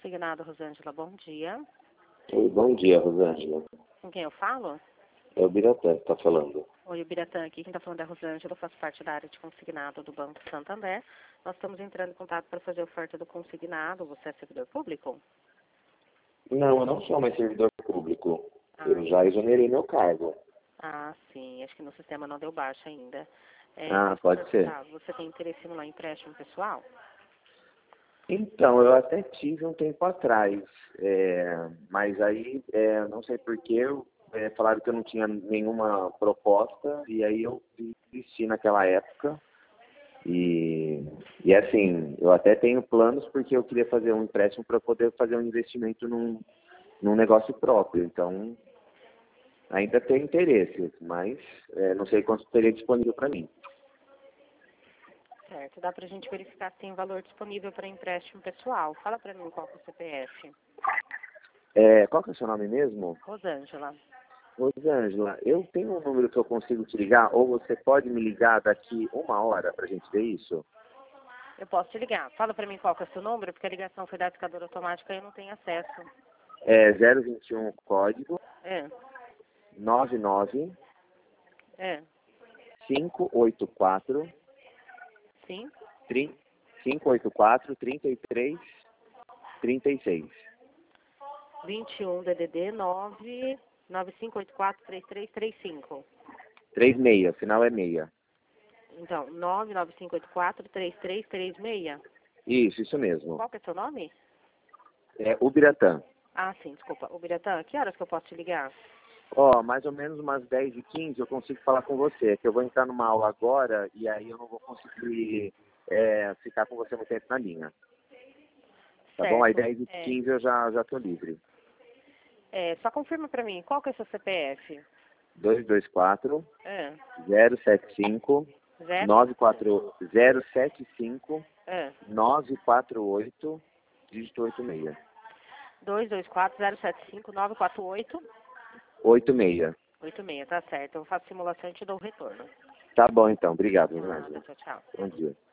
Consignado, Rosângela, bom dia. Oi, bom dia, Rosângela. Com quem eu falo? É o Biratã que está falando. Oi, o Biratã aqui. Quem está falando é a Rosângela, eu faço parte da área de consignado do Banco Santander. Nós estamos entrando em contato para fazer a oferta do consignado. Você é servidor público? Não, eu não sou mais servidor público. Ah, Eu já exonerei meu cargo. sim. Acho que no sistema não deu baixa ainda. Pode ser. Você tem interesse no empréstimo pessoal? Então, eu até tive um tempo atrás, mas aí, não sei porquê, falaram que eu não tinha nenhuma proposta, e aí eu desisti naquela época. E assim, eu até tenho planos porque eu queria fazer um empréstimo para poder fazer um investimento num negócio próprio. Então, ainda tenho interesse, mas não sei quanto teria disponível para mim. Certo. Dá para a gente verificar se tem valor disponível para empréstimo pessoal. Fala para mim qual que é o CPF. Qual que é o seu nome mesmo? Rosângela. Rosângela, eu tenho um número que eu consigo te ligar, ou você pode me ligar daqui 1 hora para a gente ver isso? Eu posso te ligar. Fala para mim qual que é o seu número, porque a ligação foi da discadora automática e eu não tenho acesso. 021 código É, 99 é. 584 Sim? 584 33 36. 21 DDD 9 9584 3335. 36, final é 6. Então, 99584 3336. Isso mesmo. Qual que é seu nome? É o Biratã. Sim, desculpa. O Biratã, que horas que eu posso te ligar? Mais ou menos umas 10h15 eu consigo falar com você, que eu vou entrar numa aula agora e aí eu não vou conseguir ficar com você muito tempo na linha. Tá Certo. bom? Aí 10h15 eu já tô livre. Só confirma pra mim, qual que é o seu CPF? 224 É. 075 Zero? 94 075 É. 948 dígito 86. 224-075-948. 86. 86, tá certo. Eu faço simulação e te dou o retorno. Tá bom então, obrigado, Nada, Rosângela. tchau, tchau. Bom dia.